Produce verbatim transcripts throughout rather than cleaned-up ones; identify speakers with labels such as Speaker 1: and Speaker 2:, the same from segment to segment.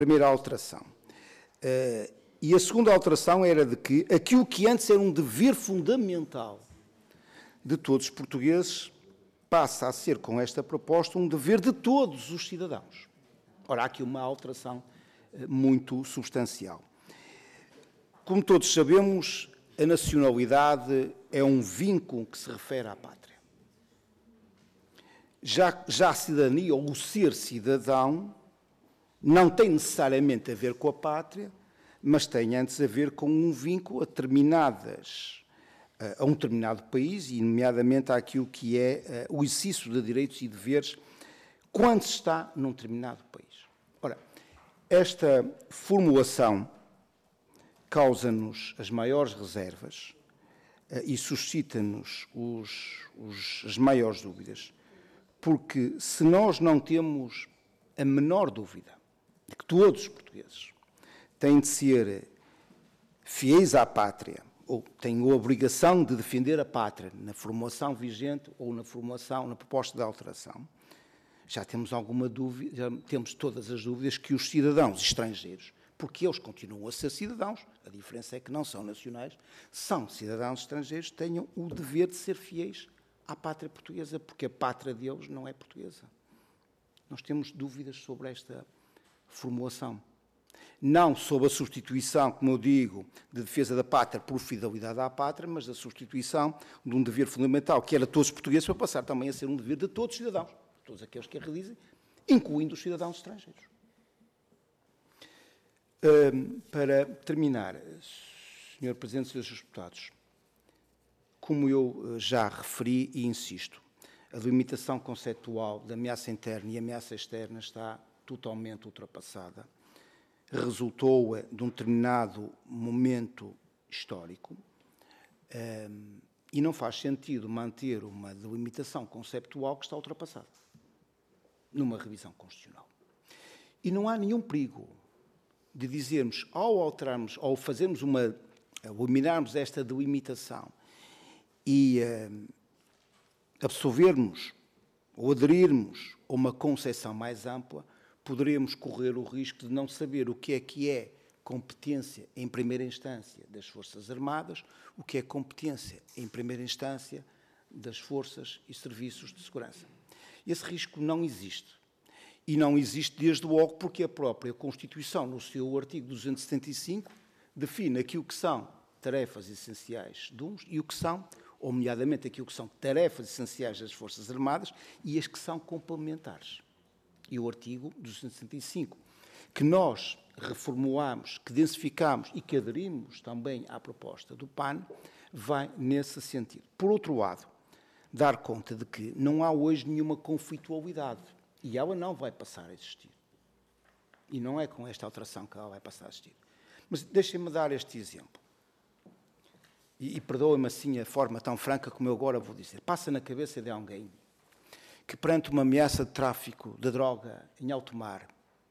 Speaker 1: Primeira alteração. Uh, e a segunda alteração era de que aquilo que antes era um dever fundamental de todos os portugueses passa a ser, com esta proposta, um dever de todos os cidadãos. Ora, há aqui uma alteração uh, muito substancial. Como todos sabemos, a nacionalidade é um vínculo que se refere à pátria. Já, já a cidadania, ou o ser cidadão, não tem necessariamente a ver com a pátria, mas tem antes a ver com um vínculo a determinadas, a um determinado país, e nomeadamente àquilo que é o exercício de direitos e deveres quando se está num determinado país. Ora, esta formulação causa-nos as maiores reservas e suscita-nos os, os, as maiores dúvidas, porque se nós não temos a menor dúvida de que todos os portugueses têm de ser fiéis à pátria, ou têm a obrigação de defender a pátria na formulação vigente ou na formulação, na proposta de alteração, já temos alguma dúvida, já temos todas as dúvidas que os cidadãos estrangeiros, porque eles continuam a ser cidadãos, a diferença é que não são nacionais, são cidadãos estrangeiros, tenham o dever de ser fiéis à pátria portuguesa, porque a pátria deles não é portuguesa. Nós temos dúvidas sobre esta formulação. Não sobre a substituição, como eu digo, de defesa da pátria por fidelidade à pátria, mas da substituição de um dever fundamental, que era de todos os portugueses, para passar também a ser um dever de todos os cidadãos, todos aqueles que a realizem, incluindo os cidadãos estrangeiros. Um, para terminar, senhor Presidente e senhores Deputados, como eu já referi e insisto, a delimitação conceptual da ameaça interna e ameaça externa está totalmente ultrapassada. Resultou de um determinado momento histórico um, e não faz sentido manter uma delimitação conceptual que está ultrapassada numa revisão constitucional. E não há nenhum perigo de dizermos, ao alterarmos, ao fazermos uma, eliminarmos esta delimitação e um, absorvermos ou aderirmos a uma concepção mais ampla, poderemos correr o risco de não saber o que é que é competência em primeira instância das Forças Armadas, o que é competência em primeira instância das forças e serviços de segurança. Esse risco não existe. E não existe desde logo porque a própria Constituição, no seu artigo duzentos e setenta e cinco, define aquilo que são tarefas essenciais de uns e o que são, ou nomeadamente aquilo que são tarefas essenciais das Forças Armadas e as que são complementares. E o artigo duzentos e setenta e cinco, que nós reformulamos, que densificamos e que aderimos também à proposta do P A N, vai nesse sentido. Por outro lado, dar conta de que não há hoje nenhuma conflitualidade e ela não vai passar a existir. E não é com esta alteração que ela vai passar a existir. Mas deixem-me dar este exemplo. E, e perdoem-me assim a forma tão franca como eu agora vou dizer. Passa na cabeça de alguém que perante uma ameaça de tráfico de droga em alto mar,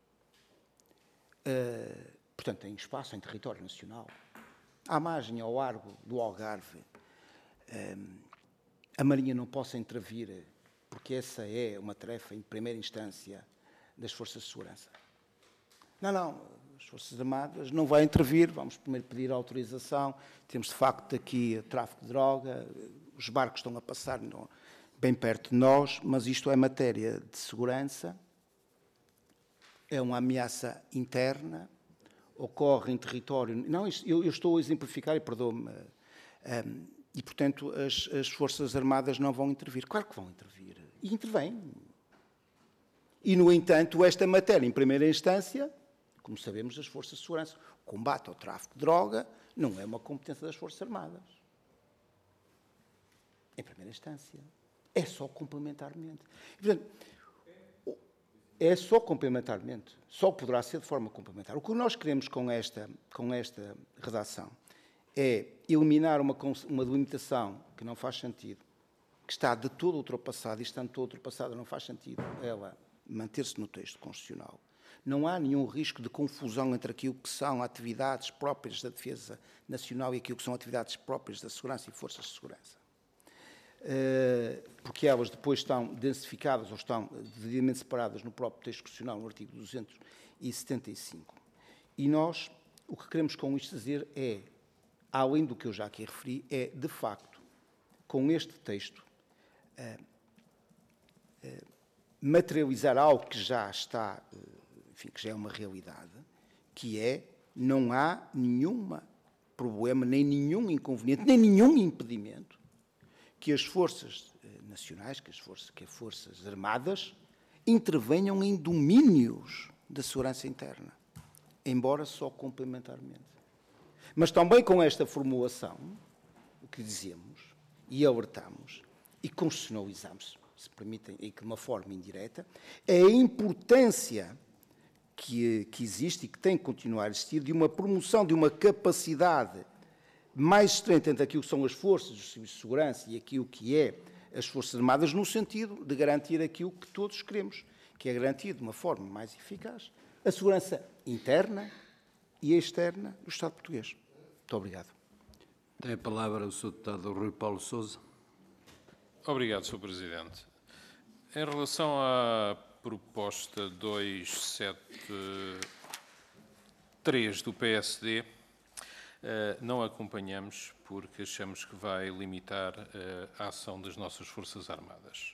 Speaker 1: uh, portanto em espaço, em território nacional, à margem, ao largo do Algarve, uh, a Marinha não possa intervir, porque essa é uma tarefa em primeira instância das Forças de Segurança. Não, não, as Forças Armadas não vão intervir, vamos primeiro pedir autorização, temos de facto aqui tráfico de droga, os barcos estão a passar no, bem perto de nós, mas isto é matéria de segurança, é uma ameaça interna, ocorre em território... Não, eu, eu estou a exemplificar, e perdoe-me, um, e portanto as, as Forças Armadas não vão intervir. Claro que vão intervir, e intervêm. E, no entanto, esta matéria, em primeira instância, como sabemos, das Forças de Segurança, o combate ao tráfico de droga não é uma competência das Forças Armadas. Em primeira instância. É só complementarmente. Portanto, é só complementarmente. Só poderá ser de forma complementar. O que nós queremos com esta, com esta redação é eliminar uma, uma delimitação que não faz sentido, que está de todo ultrapassada, e estando de todo ultrapassada não faz sentido ela manter-se no texto constitucional. Não há nenhum risco de confusão entre aquilo que são atividades próprias da defesa nacional e aquilo que são atividades próprias da segurança e forças de segurança. Porque elas depois estão densificadas ou estão devidamente separadas no próprio texto constitucional, no artigo duzentos e setenta e cinco. E nós, o que queremos com isto dizer é, além do que eu já aqui referi, é, de facto, com este texto, uh, uh, materializar algo que já está, uh, enfim, que já é uma realidade, que é, não há nenhum problema, nem nenhum inconveniente, nem nenhum impedimento que as forças nacionais, que as forças, que as forças armadas intervenham em domínios da segurança interna, embora só complementarmente. Mas também com esta formulação, o que dizemos e alertamos e constitucionalizamos, se permitem, e que de uma forma indireta, é a importância que, que existe e que tem que continuar a existir de uma promoção, de uma capacidade mais estreita entre aquilo que são as forças dos serviços de segurança e aquilo que é as Forças Armadas, no sentido de garantir aquilo que todos queremos, que é garantir de uma forma mais eficaz a segurança interna e externa do Estado português. Muito obrigado.
Speaker 2: Tem a palavra o senhor Deputado Rui Paulo Sousa.
Speaker 3: Obrigado, senhor Presidente. Em relação à proposta duzentos e setenta e três do P S D, não acompanhamos porque achamos que vai limitar a ação das nossas Forças Armadas.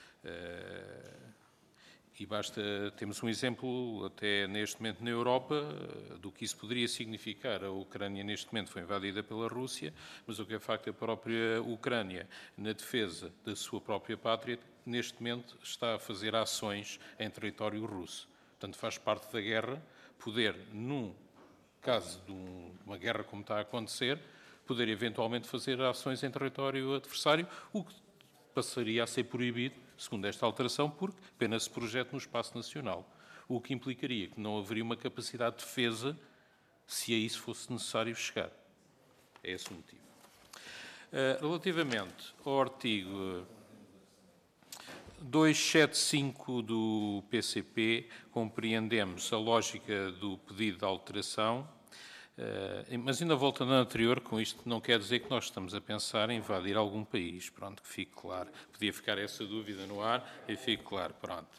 Speaker 3: E basta, temos um exemplo, até neste momento na Europa, do que isso poderia significar. A Ucrânia, neste momento, foi invadida pela Rússia, mas o que é facto, a própria Ucrânia, na defesa da sua própria pátria, neste momento está a fazer ações em território russo. Portanto, faz parte da guerra poder, num caso de uma guerra como está a acontecer, poder eventualmente fazer ações em território adversário, o que passaria a ser proibido, segundo esta alteração, porque apenas se projeta no espaço nacional. O que implicaria que não haveria uma capacidade de defesa se a isso fosse necessário chegar. É esse o motivo. Relativamente ao artigo duzentos e setenta e cinco do P C P, compreendemos a lógica do pedido de alteração, mas ainda voltando ao anterior, com isto não quer dizer que nós estamos a pensar em invadir algum país, pronto, que fique claro. Podia ficar essa dúvida no ar e fique claro, pronto.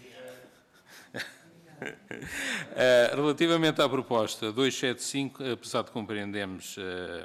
Speaker 3: Relativamente à proposta duzentos e setenta e cinco, apesar de compreendermos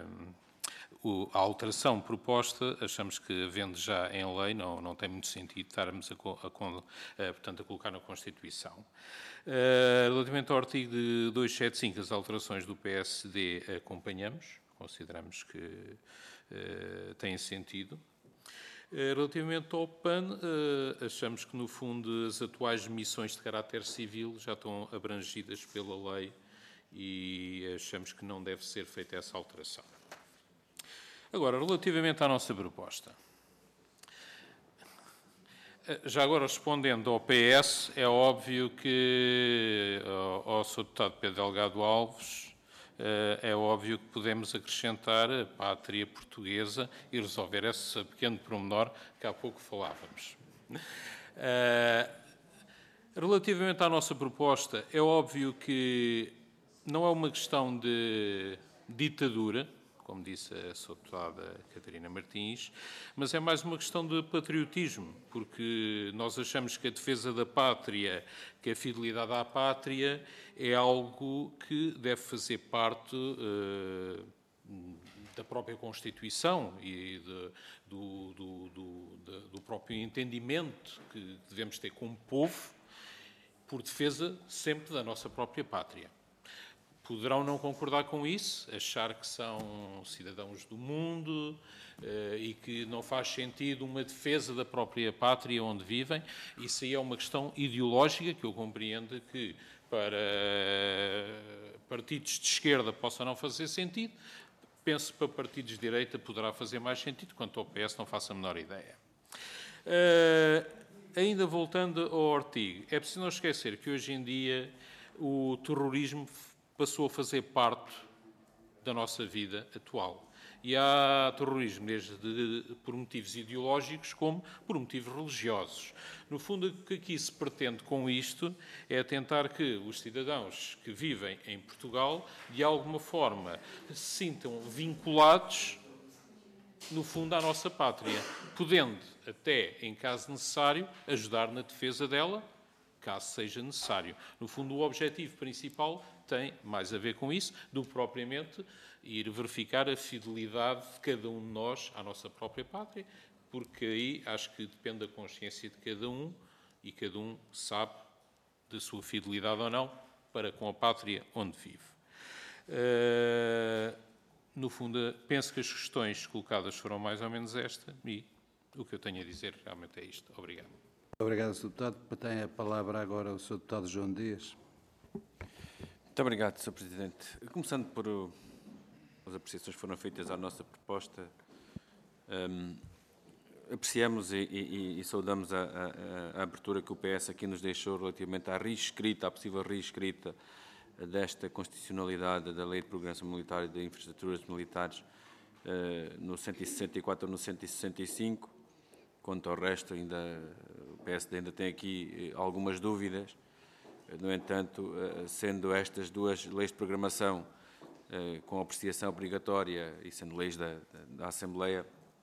Speaker 3: a alteração proposta, achamos que, havendo já em lei, não, não tem muito sentido estarmos a, a, a, portanto, a colocar na Constituição. Uh, relativamente ao artigo de duzentos e setenta e cinco, as alterações do P S D acompanhamos, consideramos que uh, têm sentido. Uh, relativamente ao P A N, uh, achamos que, no fundo, as atuais missões de caráter civil já estão abrangidas pela lei e achamos que não deve ser feita essa alteração. Agora, relativamente à nossa proposta. Já agora, respondendo ao P S, é óbvio que, ao senhor Deputado Pedro Delgado Alves, é óbvio que podemos acrescentar a pátria portuguesa e resolver esse pequeno pormenor que há pouco falávamos. Relativamente à nossa proposta, é óbvio que não é uma questão de ditadura, como disse a sua deputada Catarina Martins, mas é mais uma questão de patriotismo, porque nós achamos que a defesa da pátria, que a fidelidade à pátria, é algo que deve fazer parte uh, da própria Constituição e de, do, do, do, de, do próprio entendimento que devemos ter como povo, por defesa sempre da nossa própria pátria. Poderão não concordar com isso, achar que são cidadãos do mundo uh, e que não faz sentido uma defesa da própria pátria onde vivem. Isso aí é uma questão ideológica que eu compreendo que para partidos de esquerda possa não fazer sentido. Penso que para partidos de direita poderá fazer mais sentido, quanto ao P S não faço a menor ideia. Uh, ainda voltando ao artigo, é preciso não esquecer que hoje em dia o terrorismo passou a fazer parte da nossa vida atual. E há terrorismo desde de, por motivos ideológicos como por motivos religiosos. No fundo, o que aqui se pretende com isto é tentar que os cidadãos que vivem em Portugal, de alguma forma, se sintam vinculados, no fundo, à nossa pátria, podendo, até em caso necessário, ajudar na defesa dela, caso seja necessário. No fundo, o objetivo principal tem mais a ver com isso do que propriamente ir verificar a fidelidade de cada um de nós à nossa própria pátria, porque aí acho que depende da consciência de cada um e cada um sabe da sua fidelidade ou não para com a pátria onde vive. Uh, no fundo, penso que as questões colocadas foram mais ou menos esta e o que eu tenho a dizer realmente é isto. Obrigado.
Speaker 2: Obrigado, senhor Deputado. Tem a palavra agora o senhor Deputado João Dias.
Speaker 4: Muito obrigado, senhor Presidente. Começando por uh, as apreciações que foram feitas à nossa proposta, um, apreciamos e, e, e saudamos a, a, a abertura que o P S aqui nos deixou relativamente à reescrita, à possível reescrita desta constitucionalidade da Lei de Programação Militar e de Infraestruturas Militares uh, no cento e sessenta e quatro ou no cento e sessenta e cinco. Quanto ao resto, ainda, o P S D ainda tem aqui algumas dúvidas. No entanto, sendo estas duas leis de programação com apreciação obrigatória e sendo leis da, da Assembleia,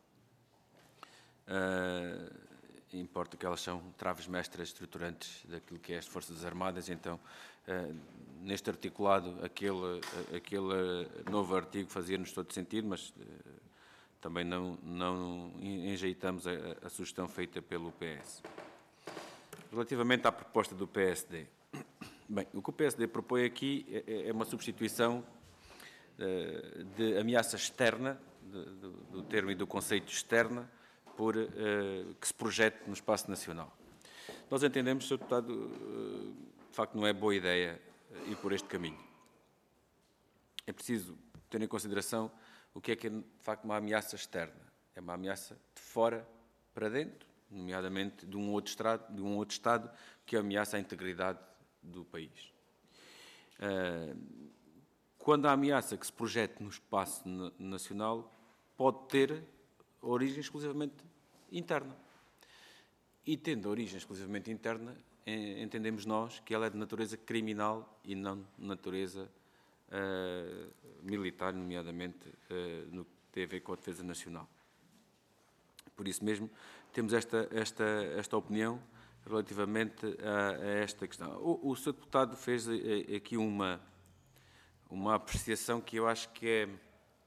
Speaker 4: uh, importa que elas são traves mestras estruturantes daquilo que é as Forças Armadas. Então, uh, neste articulado, aquele, aquele novo artigo fazia-nos todo sentido, mas uh, também não, não enjeitamos a, a sugestão feita pelo P S. Relativamente à proposta do P S D, bem, o que o P S D propõe aqui é, é uma substituição uh, de ameaça externa, de, do, do termo e do conceito externa, por uh, que se projete no espaço nacional. Nós entendemos, senhor Deputado, uh, de facto não é boa ideia ir por este caminho. É preciso ter em consideração o que é que é, de facto, uma ameaça externa. É uma ameaça de fora para dentro, nomeadamente de um outro Estado, de um outro Estado que ameaça a integridade do país. Uh, quando a ameaça que se projete no espaço nacional pode ter origem exclusivamente interna. E tendo origem exclusivamente interna, entendemos nós que ela é de natureza criminal e não de natureza Uh, militar, nomeadamente uh, no que tem a ver com a defesa nacional. Por isso mesmo, temos esta, esta, esta opinião relativamente a, a esta questão. O, o senhor Deputado fez aqui uma, uma apreciação que eu acho que é,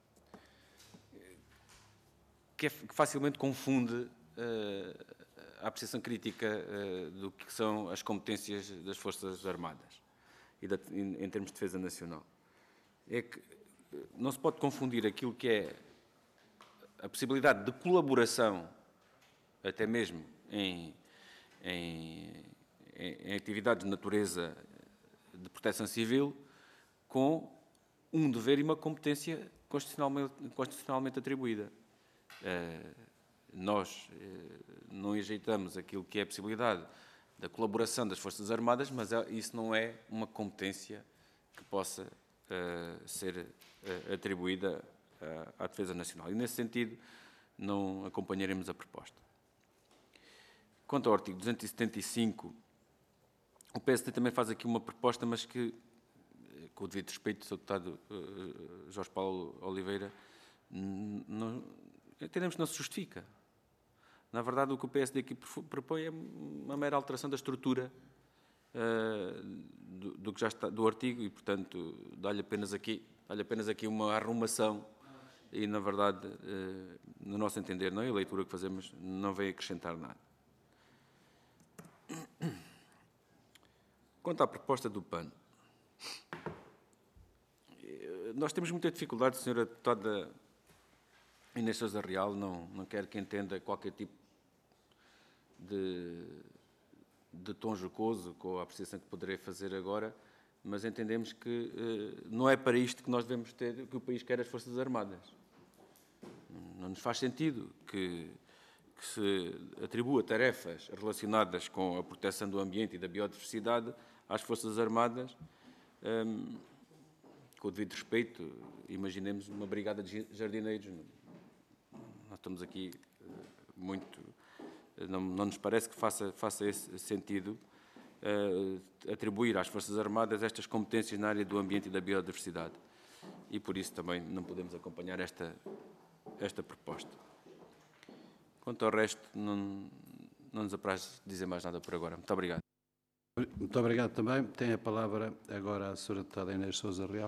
Speaker 4: que, é, que facilmente confunde uh, a apreciação crítica uh, do que são as competências das Forças Armadas e da, em, em termos de defesa nacional. É que não se pode confundir aquilo que é a possibilidade de colaboração, até mesmo em, em, em atividades de natureza de proteção civil, com um dever e uma competência constitucionalmente, constitucionalmente atribuída. Uh, nós uh, não enjeitamos aquilo que é a possibilidade da colaboração das Forças Armadas, mas isso não é uma competência que possa Uh, ser uh, atribuída uh, à defesa nacional. E, nesse sentido, não acompanharemos a proposta. Quanto ao artigo duzentos e setenta e cinco, o P S D também faz aqui uma proposta, mas que, com o devido respeito do senhor Deputado uh, Jorge Paulo Oliveira, não, entendemos que não se justifica. Na verdade, o que o P S D aqui propõe é uma mera alteração da estrutura Uh, do, do que já está do artigo e, portanto, dá-lhe apenas aqui, dá-lhe apenas aqui uma arrumação e, na verdade, uh, no nosso entender, não é a leitura que fazemos, não vem acrescentar nada. Quanto à proposta do P A N, nós temos muita dificuldade, senhora Deputada Inês Sousa Real, não, não quero que entenda qualquer tipo de de tom jocoso, com a apreciação que poderei fazer agora, mas entendemos que eh, não é para isto que nós devemos ter, que o país quer as Forças Armadas. Não nos faz sentido que, que se atribua tarefas relacionadas com a proteção do ambiente e da biodiversidade às Forças Armadas, um, com o devido respeito, imaginemos uma brigada de jardineiros. Nós estamos aqui muito... Não, não nos parece que faça, faça esse sentido uh, atribuir às Forças Armadas estas competências na área do ambiente e da biodiversidade. E por isso também não podemos acompanhar esta, esta proposta. Quanto ao resto, não, não nos apraz dizer mais nada por agora. Muito obrigado.
Speaker 2: Muito obrigado também. Tem a palavra agora a senhora deputada Inês Sousa Real.